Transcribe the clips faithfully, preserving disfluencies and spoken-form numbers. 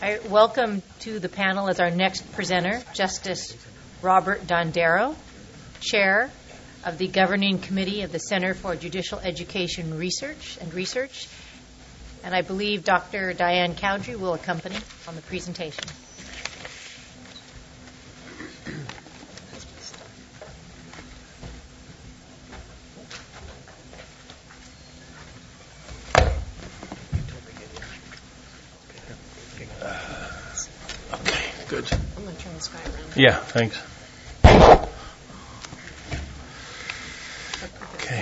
I welcome to the panel as our next presenter, Justice Robert Dondero, Chair of the Governing Committee of the Center for Judicial Education Research and Research. And I believe Doctor Diane Cowdery will accompany on the presentation. Good. I'm going to turn this guy around. Yeah, thanks. Okay.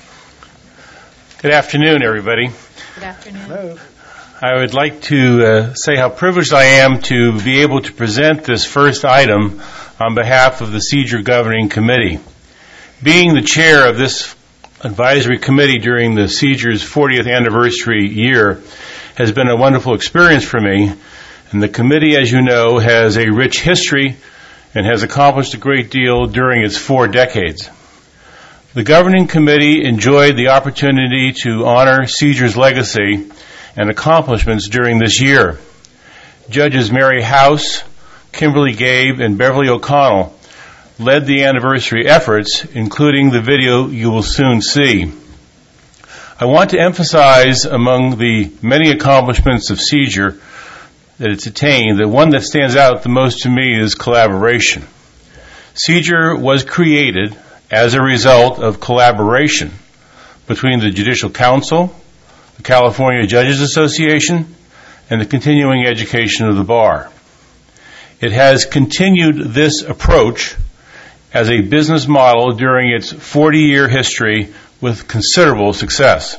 Good afternoon, everybody. Good afternoon. Hello. I would like to uh, say how privileged I am to be able to present this first item on behalf of the Seizure Governing Committee. Being the chair of this advisory committee during the Seizure's fortieth anniversary year has been a wonderful experience for me. And the committee, as you know, has a rich history and has accomplished a great deal during its four decades. The governing committee enjoyed the opportunity to honor Seizure's legacy and accomplishments during this year. Judges Mary House, Kimberly Gabe, and Beverly O'Connell led the anniversary efforts, including the video you will soon see. I want to emphasize among the many accomplishments of Seizure that it's attained, the one that stands out the most to me is collaboration. Seizure was created as a result of collaboration between the Judicial Council, the California Judges Association, and the continuing education of the bar. It has continued this approach as a business model during its forty-year history with considerable success.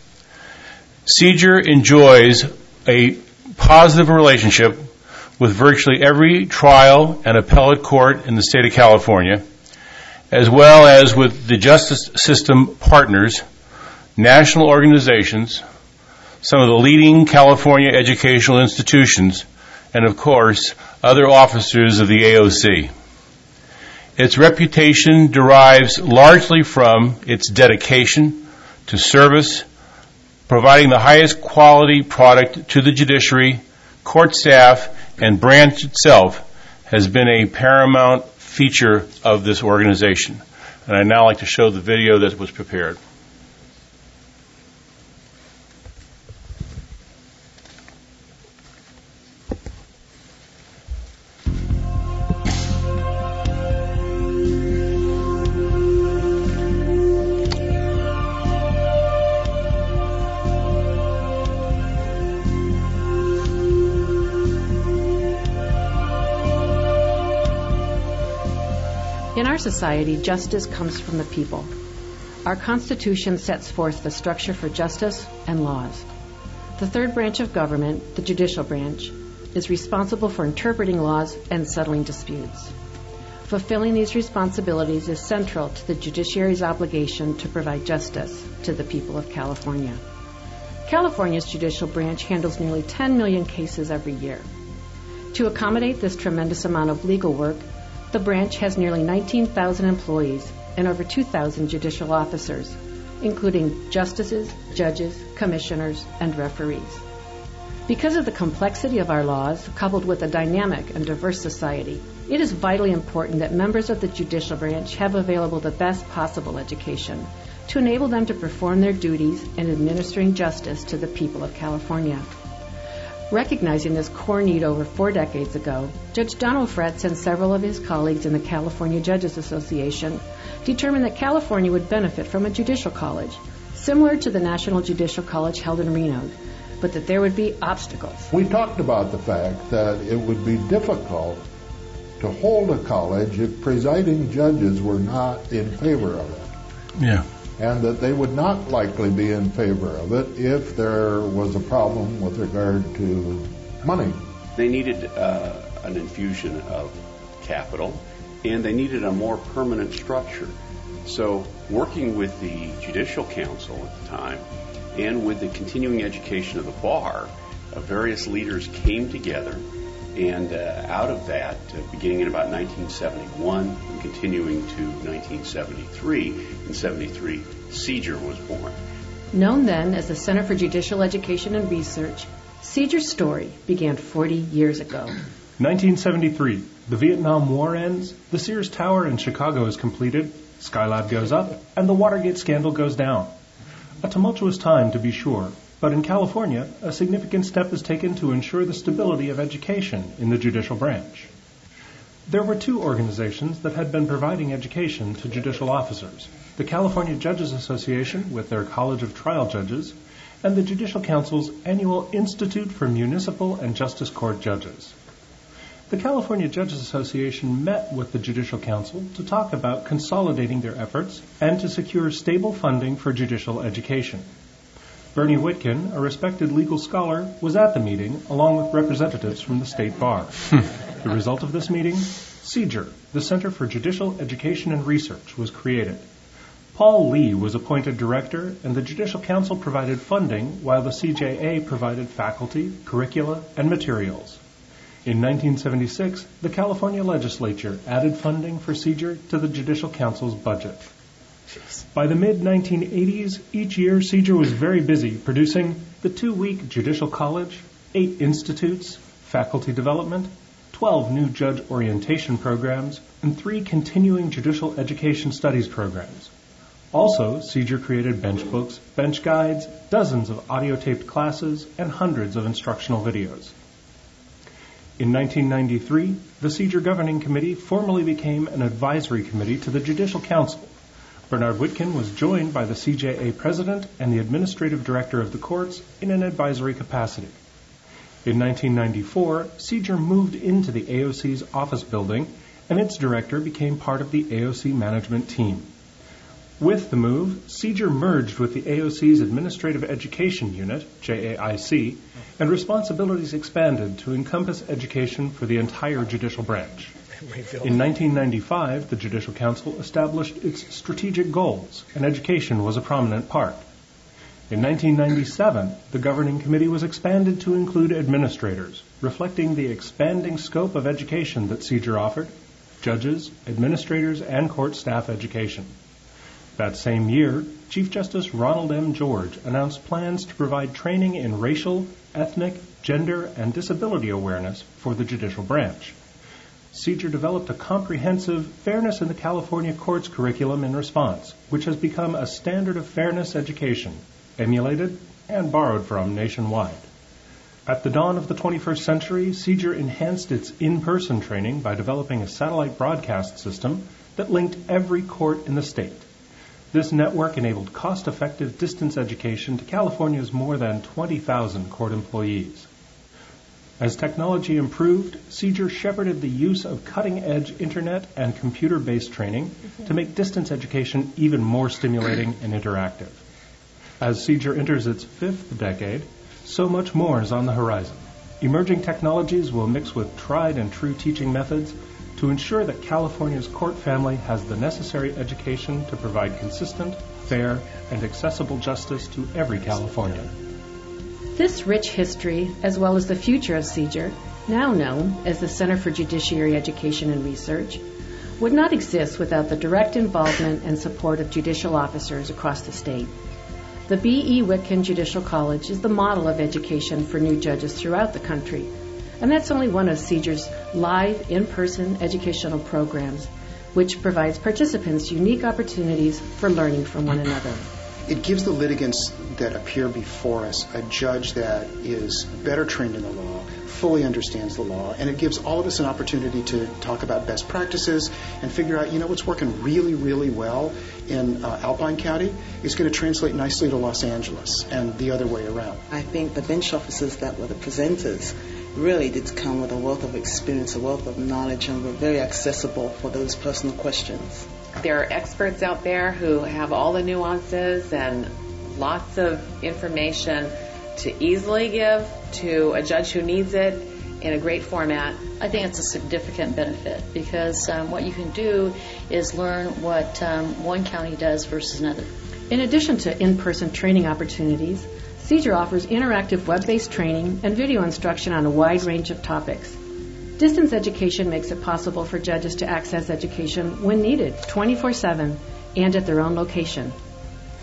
Seizure enjoys a positive relationship with virtually every trial and appellate court in the state of California, as well as with the justice system partners, national organizations, some of the leading California educational institutions, and of course, other officers of the A O C. Its reputation derives largely from its dedication to service, providing the highest quality product to the judiciary, court staff, and branch itself has been a paramount feature of this organization. And I'd now like to show the video that was prepared. In our society, justice comes from the people. Our Constitution sets forth the structure for justice and laws. The third branch of government, the judicial branch, is responsible for interpreting laws and settling disputes. Fulfilling these responsibilities is central to the judiciary's obligation to provide justice to the people of California. California's judicial branch handles nearly ten million cases every year. To accommodate this tremendous amount of legal work, the branch has nearly nineteen thousand employees and over two thousand judicial officers, including justices, judges, commissioners, and referees. Because of the complexity of our laws, coupled with a dynamic and diverse society, it is vitally important that members of the judicial branch have available the best possible education to enable them to perform their duties in administering justice to the people of California. Recognizing this core need over four decades ago, Judge Donald Fretz and several of his colleagues in the California Judges Association determined that California would benefit from a judicial college, similar to the National Judicial College held in Reno, but that there would be obstacles. We talked about the fact that it would be difficult to hold a college if presiding judges were not in favor of it. Yeah. And that they would not likely be in favor of it if there was a problem with regard to money. They needed uh, an infusion of capital, and they needed a more permanent structure. So working with the Judicial Council at the time and with the continuing education of the bar, uh, various leaders came together, and uh, out of that, uh, beginning in about nineteen seventy-one and continuing to nineteen seventy-three, in seventy-three, Seizure was born. Known then as the Center for Judicial Education and Research, Seizur's story began forty years ago. nineteen seventy-three, the Vietnam War ends, the Sears Tower in Chicago is completed, Skylab goes up, and the Watergate scandal goes down. A tumultuous time, to be sure, but in California, a significant step is taken to ensure the stability of education in the judicial branch. There were two organizations that had been providing education to judicial officers, the California Judges Association with their College of Trial Judges, and the Judicial Council's annual Institute for Municipal and Justice Court Judges. The California Judges Association met with the Judicial Council to talk about consolidating their efforts and to secure stable funding for judicial education. Bernie Witkin, a respected legal scholar, was at the meeting along with representatives from the State Bar. The result of this meeting, CJER, the Center for Judicial Education and Research, was created. Paul Lee was appointed director, and the Judicial Council provided funding while the C J A provided faculty, curricula, and materials. In nineteen seventy-six, the California legislature added funding for CJER to the Judicial Council's budget. By the mid nineteen eighties, each year CJER was very busy producing the two-week Judicial College, eight institutes, faculty development, twelve new judge orientation programs, and three continuing judicial education studies programs. Also, CJER created bench books, bench guides, dozens of audio-taped classes, and hundreds of instructional videos. In nineteen ninety-three, the CJER Governing Committee formally became an advisory committee to the Judicial Council. Bernard Witkin was joined by the C J A president and the administrative director of the courts in an advisory capacity. In nineteen ninety-four, CJER moved into the A O C's office building, and its director became part of the A O C management team. With the move, CJER merged with the A O C's Administrative Education Unit, J A I C, and responsibilities expanded to encompass education for the entire judicial branch. In nineteen ninety-five, the Judicial Council established its strategic goals, and education was a prominent part. In nineteen ninety-seven, the Governing Committee was expanded to include administrators, reflecting the expanding scope of education that CJER offered, judges, administrators, and court staff education. That same year, Chief Justice Ronald M. George announced plans to provide training in racial, ethnic, gender, and disability awareness for the judicial branch. CJER developed a comprehensive Fairness in the California Courts curriculum in response, which has become a standard of fairness education, emulated and borrowed from nationwide. At the dawn of the twenty-first century, CJER enhanced its in-person training by developing a satellite broadcast system that linked every court in the state. This network enabled cost-effective distance education to California's more than twenty thousand court employees. As technology improved, CJER shepherded the use of cutting-edge internet and computer-based training to make distance education even more stimulating and interactive. As CJER enters its fifth decade, so much more is on the horizon. Emerging technologies will mix with tried and true teaching methods to ensure that California's court family has the necessary education to provide consistent, fair, and accessible justice to every Californian. This rich history, as well as the future of CJER, now known as the Center for Judiciary Education and Research, would not exist without the direct involvement and support of judicial officers across the state. The B E. Witkin Judicial College is the model of education for new judges throughout the country, and that's only one of CJER's live, in-person educational programs, which provides participants unique opportunities for learning from one another. It gives the litigants that appear before us a judge that is better trained in the law, fully understands the law, and it gives all of us an opportunity to talk about best practices and figure out, you know, what's working really, really well in uh, Alpine County is going to translate nicely to Los Angeles and the other way around. I think the bench officers that were the presenters really did come with a wealth of experience, a wealth of knowledge, and were very accessible for those personal questions. There are experts out there who have all the nuances and lots of information to easily give to a judge who needs it in a great format. I think it's a significant benefit because um, what you can do is learn what um, one county does versus another. In addition to in-person training opportunities, CJER offers interactive web-based training and video instruction on a wide range of topics. Distance education makes it possible for judges to access education when needed, twenty-four seven, and at their own location.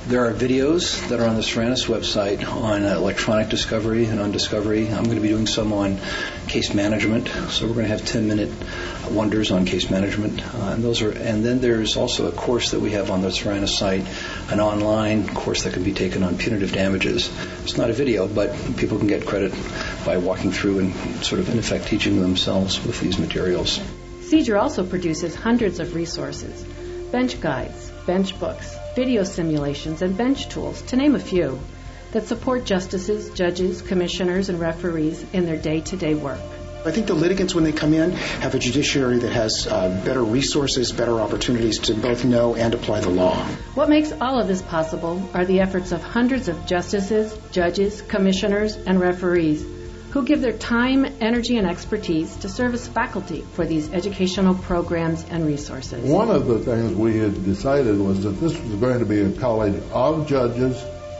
There are videos that are on the Serenus website on uh, electronic discovery and on discovery. I'm going to be doing some on case management, so we're going to have ten-minute wonders on case management, uh, and those are. And then there's also a course that we have on the Serenus site, an online course that can be taken on punitive damages. It's not a video, but people can get credit by walking through and sort of in effect teaching themselves with these materials. CEJR also produces hundreds of resources, bench guides, bench books, video simulations, and bench tools, to name a few, that support justices, judges, commissioners, and referees in their day-to-day work. I think the litigants, when they come in, have a judiciary that has uh, better resources, better opportunities to both know and apply the law. What makes all of this possible are the efforts of hundreds of justices, judges, commissioners, and referees who give their time, energy, and expertise to serve as faculty for these educational programs and resources. One of the things we had decided was that this was going to be a college of judges,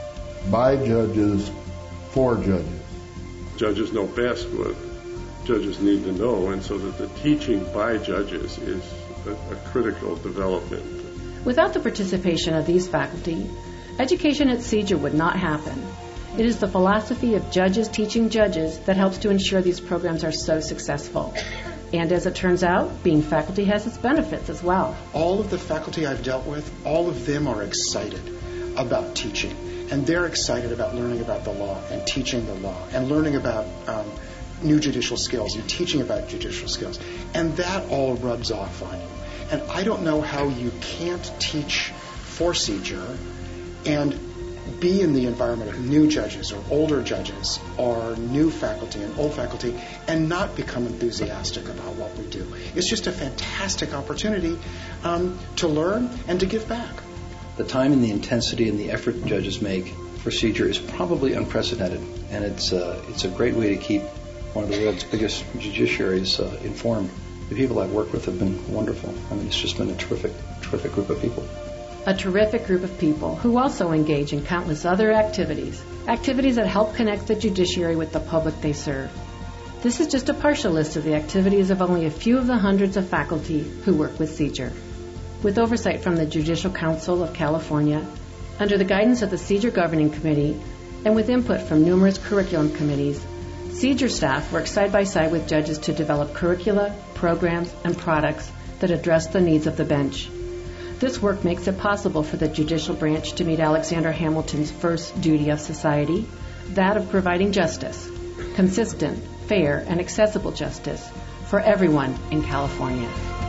by judges, for judges. Judges know best what judges need to know, and so that the teaching by judges is a, a critical development. Without the participation of these faculty, education at CEJR would not happen. It is the philosophy of judges teaching judges that helps to ensure these programs are so successful. And as it turns out, being faculty has its benefits as well. All of the faculty I've dealt with, all of them are excited about teaching. And they're excited about learning about the law and teaching the law and learning about um, new judicial skills and teaching about judicial skills. And that all rubs off on you. And I don't know how you can't teach for CEJR and be in the environment of new judges or older judges or new faculty and old faculty and not become enthusiastic about what we do. It's just a fantastic opportunity um, to learn and to give back. The time and the intensity and the effort judges make for CEJR is probably unprecedented, and it's uh, it's a great way to keep one of the world's biggest judiciaries uh, informed. The people I've worked with have been wonderful. I mean, it's just been a terrific, terrific group of people. A terrific group of people who also engage in countless other activities, activities that help connect the judiciary with the public they serve. This is just a partial list of the activities of only a few of the hundreds of faculty who work with CEJR. With oversight from the Judicial Council of California, under the guidance of the CEJR Governing Committee, and with input from numerous curriculum committees, CEJR staff work side by side with judges to develop curricula, programs, and products that address the needs of the bench. This work makes it possible for the judicial branch to meet Alexander Hamilton's first duty of society, that of providing justice, consistent, fair, and accessible justice for everyone in California.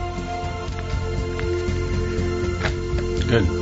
Good.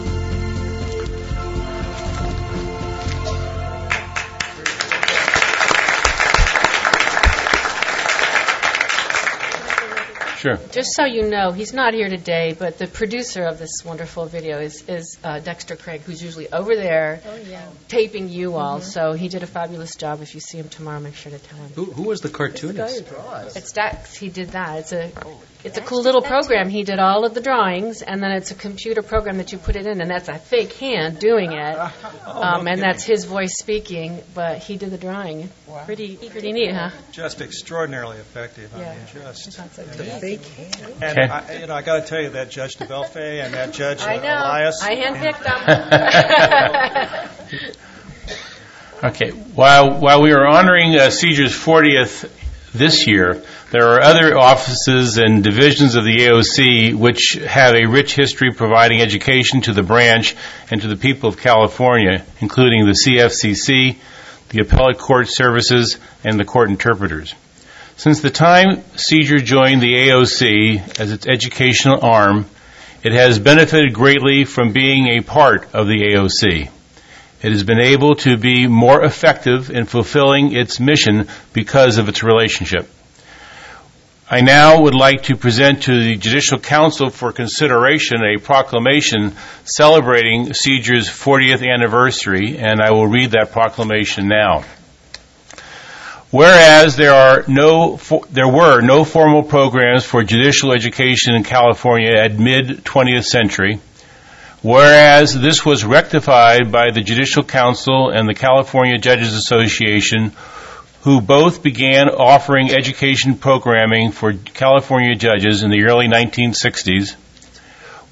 Sure. Just so you know, he's not here today, but the producer of this wonderful video is, is uh, Dexter Craig, who's usually over there oh, yeah. taping you all. Mm-hmm. So he did a fabulous job. If you see him tomorrow, make sure to tell him. Who, who was the cartoonist? It's, the it's Dex. He did that. It's a it's a cool little program. He did all of the drawings, and then it's a computer program that you put it in, and that's a fake hand doing it. Um, and that's his voice speaking, but he did the drawing. Wow. Pretty pretty neat, huh? Just extraordinarily effective. Yeah. I mean, just the fake hand. And okay. I, you know, I got to tell you that Judge DeBelfe and that Judge uh, I know. Elias. I handpicked them. Okay. While while we are honoring uh, CEJR's fortieth this year, there are other offices and divisions of the A O C which have a rich history providing education to the branch and to the people of California, including the C F C C, the Appellate Court Services, and the Court Interpreters. Since the time CEJR joined the A O C as its educational arm, it has benefited greatly from being a part of the A O C. It has been able to be more effective in fulfilling its mission because of its relationship. I now would like to present to the Judicial Council for consideration a proclamation celebrating CEJR's fortieth anniversary, and I will read that proclamation now. Whereas there are no, for, there were no formal programs for judicial education in California at mid-twentieth century, whereas this was rectified by the Judicial Council and the California Judges Association, who both began offering education programming for California judges in the early nineteen sixties,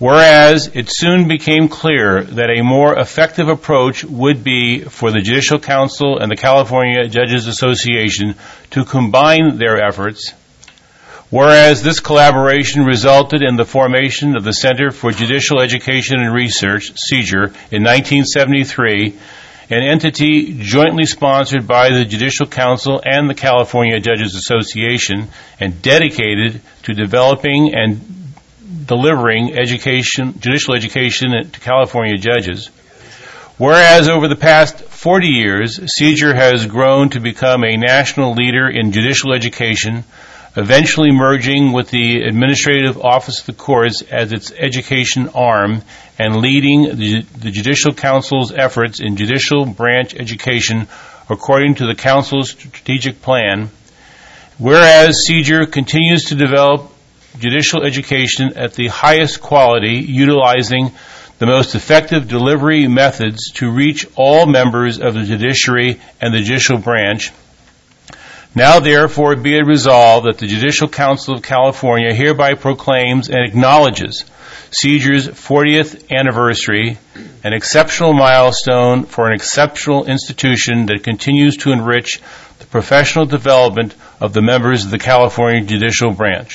Whereas it soon became clear that a more effective approach would be for the Judicial Council and the California Judges Association to combine their efforts. Whereas this collaboration resulted in the formation of the Center for Judicial Education and Research, CJER, in nineteen seventy-three, an entity jointly sponsored by the Judicial Council and the California Judges Association and dedicated to developing and delivering education, judicial education to California judges. Whereas over the past forty years, CJER has grown to become a national leader in judicial education, eventually merging with the Administrative Office of the Courts as its education arm and leading the, the Judicial Council's efforts in judicial branch education according to the Council's strategic plan. Whereas CJER continues to develop judicial education at the highest quality, utilizing the most effective delivery methods to reach all members of the judiciary and the judicial branch. Now therefore be it resolved that the Judicial Council of California hereby proclaims and acknowledges CJER's fortieth anniversary, an exceptional milestone for an exceptional institution that continues to enrich the professional development of the members of the California judicial branch.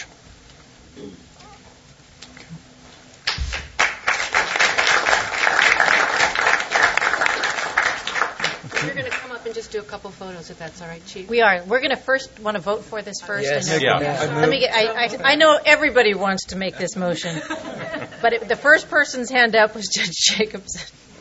Do a couple photos if that's all right, Chief. We are. We're going to first want to vote for this first. Yes. And Yeah. yeah. Let me get, I, I, I know everybody wants to make this motion, but it, the first person's hand up was Judge Jacobson.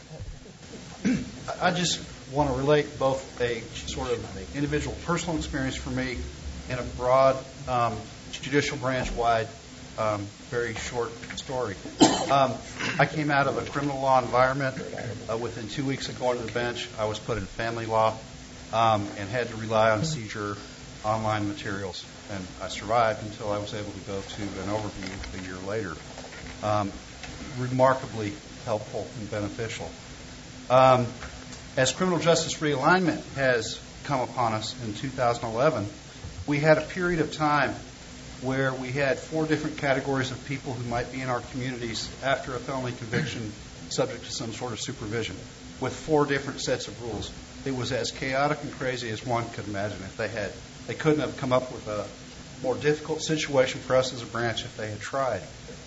I just want to relate both a sort of individual personal experience for me and a broad um, judicial branch-wide, um, very short story. Um, I came out of a criminal law environment. Uh, within two weeks of going to the bench, I was put in family law. Um, and had to rely on CJER online materials. And I survived until I was able to go to an overview a year later. Um, remarkably helpful and beneficial. Um, as criminal justice realignment has come upon us in two thousand eleven, we had a period of time where we had four different categories of people who might be in our communities after a felony conviction subject to some sort of supervision, with four different sets of rules. It was as chaotic and crazy as one could imagine. If they had, they couldn't have come up with a more difficult situation for us as a branch if they had tried.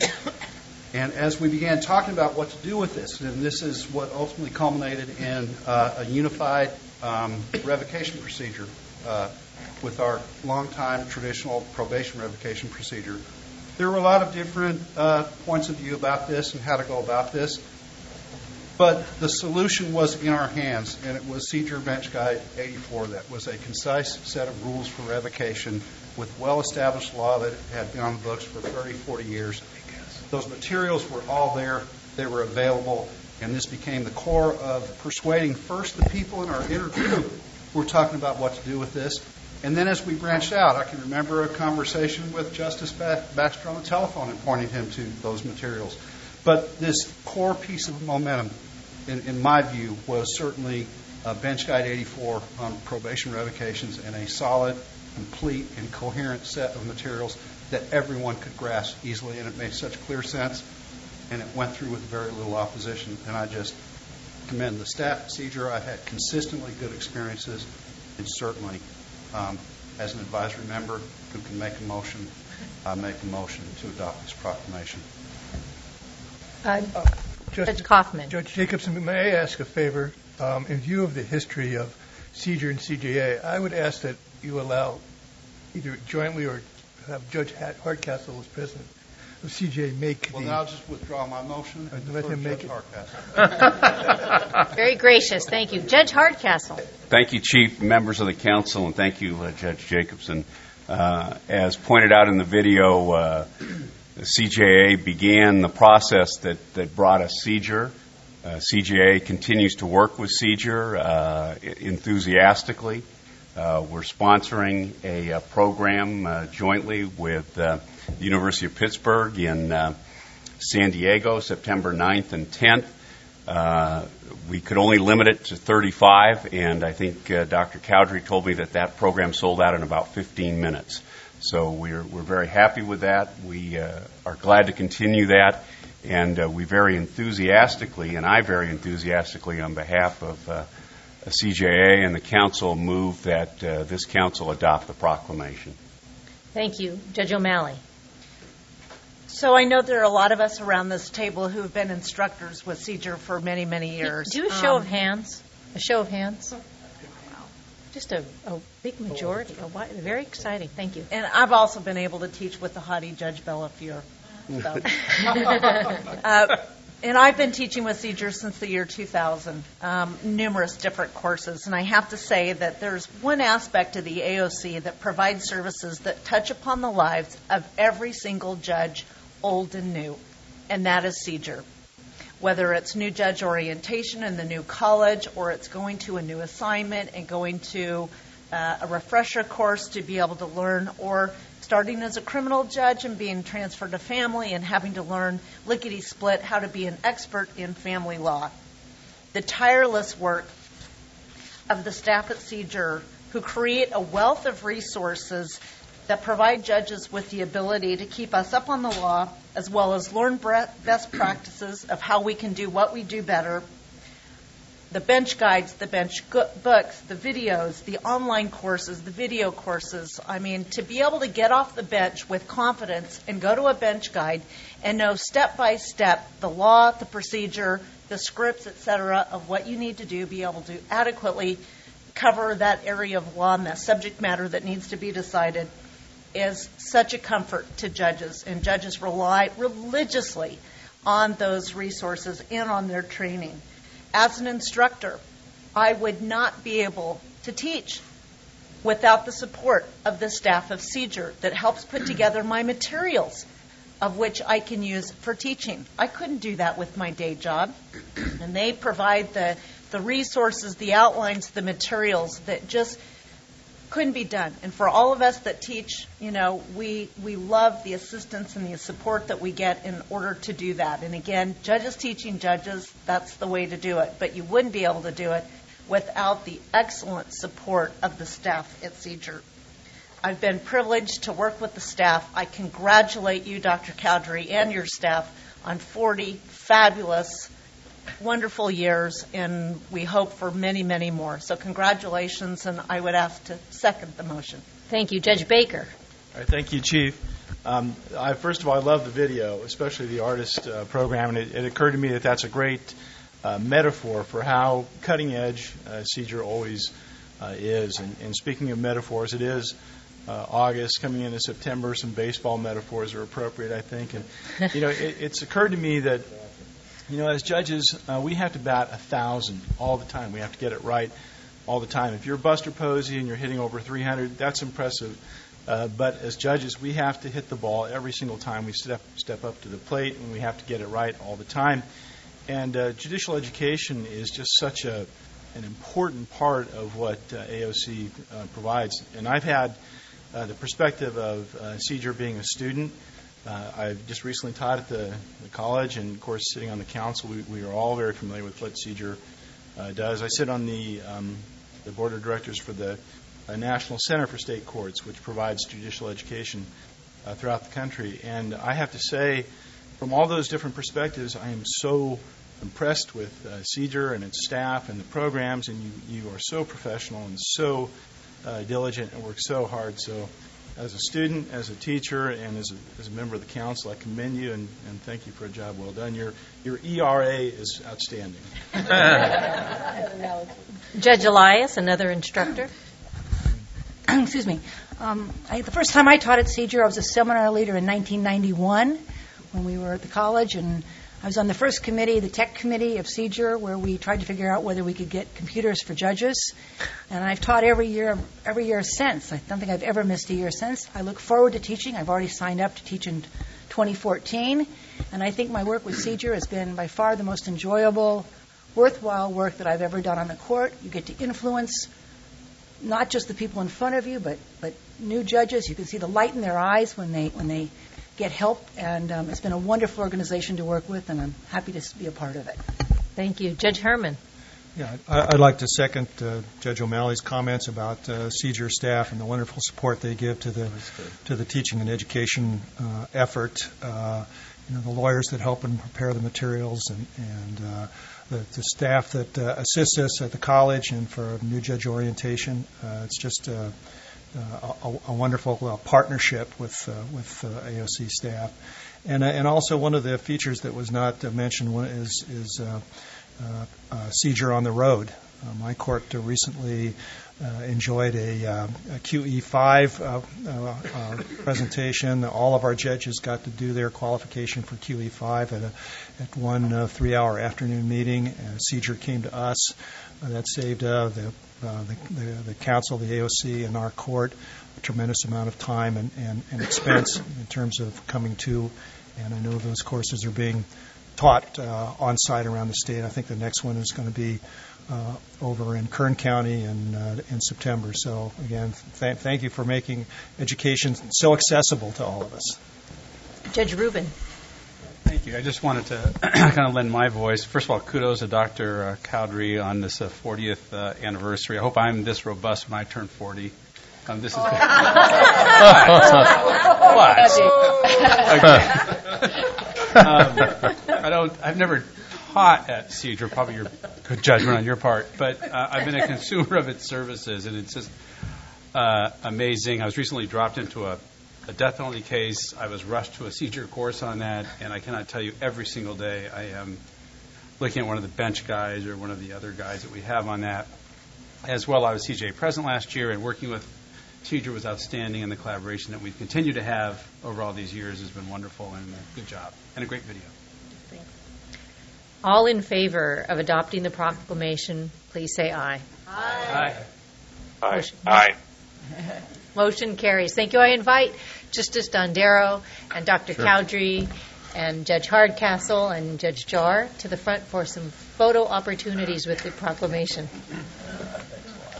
And as we began talking about what to do with this, and this is what ultimately culminated in uh, a unified um, revocation procedure uh, with our long-time traditional probation revocation procedure. There were a lot of different uh, points of view about this and how to go about this. But the solution was in our hands, and it was CJER Bench Guide eighty-four that was a concise set of rules for revocation with well-established law that had been on the books for thirty, forty years. Those materials were all there. They were available, and this became the core of persuading first the people in our inner group who were talking about what to do with this. And then as we branched out, I can remember a conversation with Justice Baxter on the telephone and pointing him to those materials. But this core piece of momentum, In, in my view, was certainly uh, Bench Guide eighty-four on probation revocations and a solid, complete, and coherent set of materials that everyone could grasp easily, and it made such clear sense, and it went through with very little opposition. And I just commend the staff at CJER. I've had consistently good experiences, and certainly, um, as an advisory member who can make a motion, I make a motion to adopt this proclamation. Uh, Judge, Judge Kaufman. Judge Jacobson, may I ask a favor? Um, in view of the history of CJER and C J A, I would ask that you allow either jointly or have Judge Hardcastle as president of C J A make well, the... Well, then I'll just withdraw my motion and let him make Judge it. Hardcastle. Very gracious. Thank you. Judge Hardcastle. Thank you, Chief, members of the council, and thank you, uh, Judge Jacobson. Uh, as pointed out in the video, uh, the C J A began the process that, that brought us CJER. Uh, C J A continues to work with CJER uh, enthusiastically. Uh, we're sponsoring a, a program uh, jointly with uh, the University of Pittsburgh in uh, San Diego, September ninth and tenth. Uh, we could only limit it to thirty-five, and I think uh, Doctor Cowdery told me that that program sold out in about fifteen minutes. So we're we're very happy with that. We uh, are glad to continue that, And uh, we very enthusiastically, and I very enthusiastically on behalf of uh, C J A and the council, move that uh, this council adopt the proclamation. Thank you. Judge O'Malley. So I know there are a lot of us around this table who have been instructors with C J E R for many, many years. Do a show Um, of hands. A show of hands. Just a, a big majority. A wide, very exciting. Thank you. And I've also been able to teach with the haughty Judge Bellafiore. So. uh, and I've been teaching with C J E R since the year two thousand, um, numerous different courses. And I have to say that there's one aspect of the A O C that provides services that touch upon the lives of every single judge, old and new, and that is C J E R. Whether it's new judge orientation in the new college, or it's going to a new assignment and going to uh, a refresher course to be able to learn, or starting as a criminal judge and being transferred to family and having to learn lickety-split how to be an expert in family law. The tireless work of the staff at C J E R, who create a wealth of resources that provide judges with the ability to keep us up on the law, as well as learn best practices of how we can do what we do better. The bench guides, the bench books, the videos, the online courses, the video courses. I mean, to be able to get off the bench with confidence and go to a bench guide and know step by step the law, the procedure, the scripts, et cetera, of what you need to do, be able to adequately cover that area of law and that subject matter that needs to be decided, is such a comfort to judges. And judges rely religiously on those resources and on their training. As an instructor, I would not be able to teach without the support of the staff of C J E R that helps put together my materials, of which I can use for teaching. I couldn't do that with my day job. And they provide the, the resources, the outlines, the materials that just couldn't be done. And for all of us that teach, you know, we we love the assistance and the support that we get in order to do that. And again, judges teaching judges, that's the way to do it. But you wouldn't be able to do it without the excellent support of the staff at C J E R. I've been privileged to work with the staff. I congratulate you, Doctor Cowdery, and your staff on forty fabulous, wonderful years, and we hope for many, many more. So congratulations, and I would ask to second the motion. Thank you. Judge Baker. All right, thank you, Chief. Um, I, first of all, I love the video, especially the artist uh, program, and it, it occurred to me that that's a great uh, metaphor for how cutting edge uh, C J E R always uh, is. And, and speaking of metaphors, it is uh, August coming into September. Some baseball metaphors are appropriate, I think. And you know, it, it's occurred to me that, you know, as judges, uh, we have to bat a thousand all the time. We have to get it right all the time. If you're Buster Posey and you're hitting over three hundred, that's impressive. Uh, but as judges, we have to hit the ball every single time we step step up to the plate, and we have to get it right all the time. And uh, judicial education is just such a an important part of what uh, A O C uh, provides. And I've had uh, the perspective of uh, C J E R being a student. Uh, I've just recently taught at the, the college, and of course, sitting on the council, we, we are all very familiar with what C J E R uh, does. I sit on the um, the board of directors for the uh, National Center for State Courts, which provides judicial education uh, throughout the country. And I have to say, from all those different perspectives, I am so impressed with uh, C J E R and its staff and the programs, and you, you are so professional and so uh, diligent and work so hard. So as a student, as a teacher, and as a, as a member of the council, I commend you and, and thank you for a job well done. Your your E R A is outstanding. Judge Elias, another instructor. Excuse me. Um, I, the first time I taught at C J E R, I was a seminar leader in nineteen ninety-one when we were at the college, and I was on the first committee, the tech committee of C J E R, where we tried to figure out whether we could get computers for judges. And I've taught every year, every year since. I don't think I've ever missed a year since. I look forward to teaching. I've already signed up to teach in twenty fourteen, and I think my work with C J E R has been by far the most enjoyable, worthwhile work that I've ever done on the court. You get to influence not just the people in front of you, but but new judges. You can see the light in their eyes when they when they get help, and um, it's been a wonderful organization to work with, and I'm happy to be a part of it. Thank you. Judge Herman. Yeah, I'd like to second uh, Judge O'Malley's comments about uh, C J E R staff and the wonderful support they give to the to the teaching and education uh, effort. Uh, you know, the lawyers that help and prepare the materials, and, and uh, the, the staff that uh, assists us at the college, and for new judge orientation. Uh, it's just uh, uh, a, a wonderful uh, partnership with uh, with uh, A O C staff, and uh, and also one of the features that was not uh, mentioned is is uh, uh, uh, seizure on the road. Uh, my court uh, recently uh, enjoyed a, uh, a Q E five uh, uh, uh, presentation. All of our judges got to do their qualification for Q E five at, a, at one uh, three-hour afternoon meeting. And seizure came to us. Uh, that saved uh, the, uh, the, the the council, the A O C, and our court a tremendous amount of time and, and, and expense in terms of coming to. And I know those courses are being taught uh, on site around the state. I think the next one is going to be Uh, over in Kern County in, uh, in September. So again, th- thank you for making education so accessible to all of us. Judge Rubin. Thank you. I just wanted to kind of lend my voice. First of all, kudos to Doctor Uh, Cowdery on this uh, fortieth uh, anniversary. I hope I'm this robust when I turn forty. Um, this is what? What? Okay. um, I don't. I've never taught at Seizure, probably your good judgment on your part, but uh, I've been a consumer of its services, and it's just uh, amazing. I was recently dropped into a, a death penalty case. I was rushed to a Seizure course on that, and I cannot tell you, every single day I am looking at one of the bench guys or one of the other guys that we have on that. As well, I was C J president last year, and working with Seizure was outstanding, and the collaboration that we've continued to have over all these years has been wonderful, and a good job, and a great video. All in favor of adopting the proclamation, please say aye. Aye. Aye. Motion, aye. Motion carries. Thank you. I invite Justice Dondero and Doctor Sure. Cowdery and Judge Hardcastle and Judge Jar to the front for some photo opportunities with the proclamation.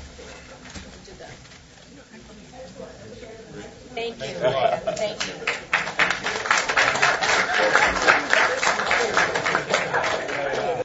Thank you. Thank you.